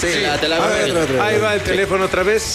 Sí, te la A ver, ahí va el teléfono otra vez.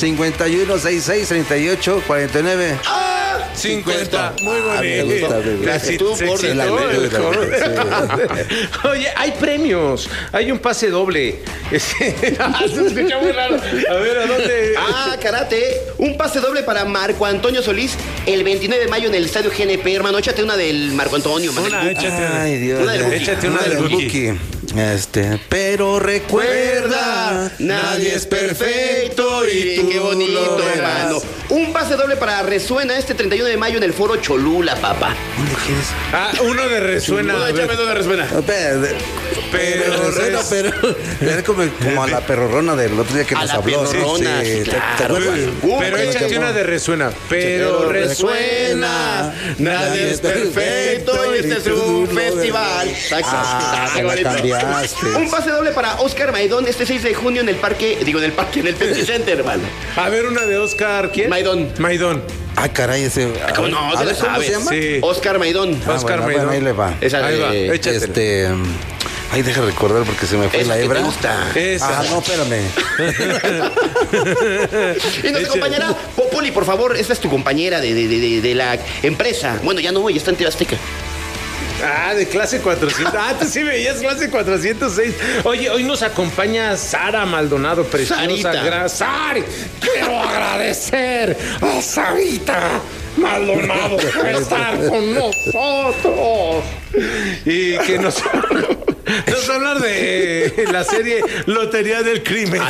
5166-3849. 50. Muy me bonito. gusta, me gusta. Gracias, tú, Se por excitó la el gusta, joven. Oye, hay premios. Hay un pase doble. Se escucha muy raro. A ver, ¿a dónde? Karate. Un pase doble para Marco Antonio Solís el 29 de mayo en el estadio GNP, hermano. Échate una del Marco Antonio, man. Una, échate una. Ay, Dios. Una del Buki. Échate una del Buki. Pero recuerda, nadie es perfecto y tú qué bonito, lo verás. hermano. Un pase doble para Resuena este 31 de mayo en el Foro Cholula, papá. ¿Dónde quieres? Uno de Resuena. No, a ver. échame uno de Resuena. No, Pero es como a la perrorrona del otro día que A nos la habló. perrorrona, sí, ¿Te claro. acuerdas? Pero échate una de Resuena. Pero resuena. Nadie es perfecto y este es un festival. Te la cambiaste. Un pase doble para Oscar Maidón este 6 de junio en el parque, en el Pepsi Center, hermano. A ver, una de Oscar. ¿Quién? Maidón. Maidón. Ah, caray, ese. ¿Cómo no? A ¿Te ver, la ¿cómo sabes? se llama? Sí. Oscar Maidón. Oscar Bueno, Maidón. ahí le va. Esa Ahí va, de... échatela. Ay, deja recordar porque se me fue Esa la que te hebra. gusta. Esa. No, espérame. Y nos acompañará Popoli, por favor. Esta es tu compañera de la empresa. Bueno, ya no, ya está en TV Azteca. De clase 400. Tú sí veías clase 406. Oye, hoy nos acompaña Sara Maldonado, preciosa. Sarita. Sari, quiero agradecer a Sarita Maldonado por estar con nosotros. Y que nos va a hablar de la serie Lotería del Crimen.